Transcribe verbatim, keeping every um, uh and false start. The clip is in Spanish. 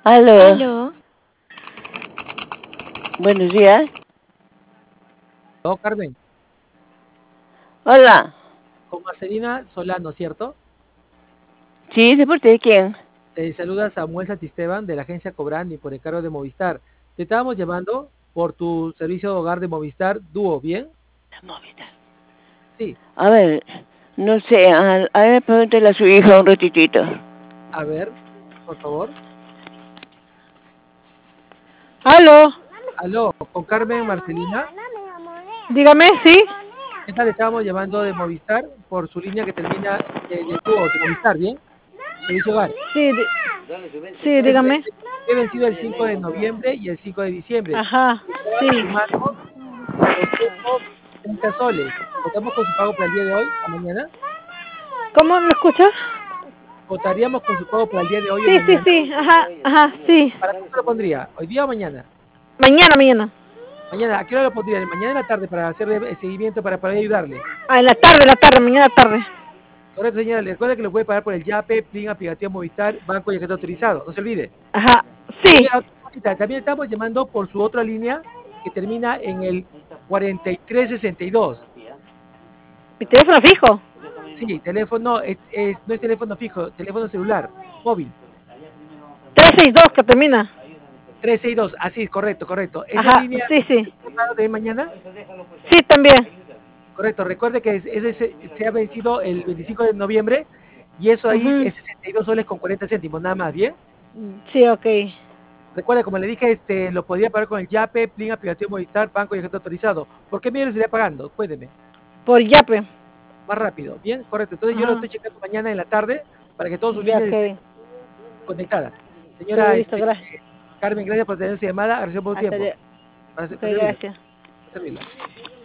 Aló, Aló, buenos días. No, Carmen, Hola. con Marcelina Solano, ¿cierto? Sí, ¿de parte de quién? Te saluda Samuel Santisteban de la agencia Cobrani por encargo de Movistar. Te estábamos llamando por tu servicio de hogar de Movistar Dúo, ¿bien? Movistar. Sí, A ver, no sé, a, a ver, pregúntale a su hija un ratitito. a ver, por favor. Aló, Aló, con Carmen Marcelina. dígame, sí. ¿Qué tal? Estábamos llamando de Movistar por su línea que termina de, de Dúo, de Movistar, ¿bien? Servicio hogar. Sí, di- sí, Es, dígame. he vencido el cinco de noviembre y el cinco de diciembre. Ajá, Estaba sí. sumando doscientos treinta soles. ¿Contamos con su pago para el día de hoy, a mañana? ¿Cómo me escuchas? ¿Votaríamos con su pago para el día de hoy o Sí, sí, mañana? sí, ajá, ajá, sí. ¿Para cuándo lo pondría? ¿Hoy día o mañana? Mañana, mañana. Mañana, ¿a qué hora lo pondría? ¿Mañana en la tarde para hacerle el seguimiento para poder ayudarle? Ah, en la tarde, la tarde, mañana tarde. Correcto, señora. Le recuerda que lo puede pagar por el Yape, Plin, aplicativo Movistar, banco y objeto autorizado. No se olvide. Ajá, sí. Señora, otra cosita, también estamos llamando por su otra línea que termina en el cuarenta y tres sesenta y dos. Mi teléfono fijo. Sí, teléfono, es, es- no es teléfono fijo, teléfono celular, móvil. trescientos sesenta y dos que termina. trescientos sesenta y dos, así, correcto, correcto. Esa Ajá, línea sí, sí. se paga de mañana. Sí, también. Correcto, recuerde que ese, ese se ha vencido el veinticinco de noviembre y eso ahí Ujú. es sesenta y dos soles con cuarenta céntimos, nada más, ¿bien? Sí, ok. Recuerde, como le dije, este, lo podría pagar con el Yape, Plin, aplicativo Movistar, banco y objeto autorizado. ¿Por qué medio le estaría pagando? Cuénteme, Por Yape. más rápido, ¿bien? Correcto, entonces yo lo Ajá. estoy checando mañana en la tarde para que todas sus Ya, líneas estén ok. conectadas. Ok, Señora listo, este, gracias. Carmen, gracias por tener su llamada, gracias por su Hasta tiempo. ya. Para, Ok, para servirle, gracias. para servirle.